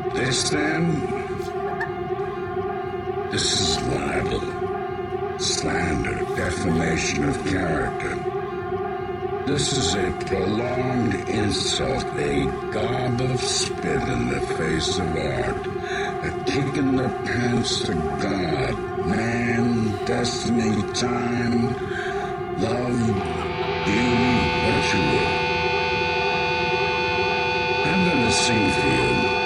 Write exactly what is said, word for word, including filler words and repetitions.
This then, this is libel, slander, defamation of character. This is a prolonged insult, a gob of spit in the face of art, a kick in the pants to God, man, destiny, time, love, beauty, what you will. I'm gonna sing for you.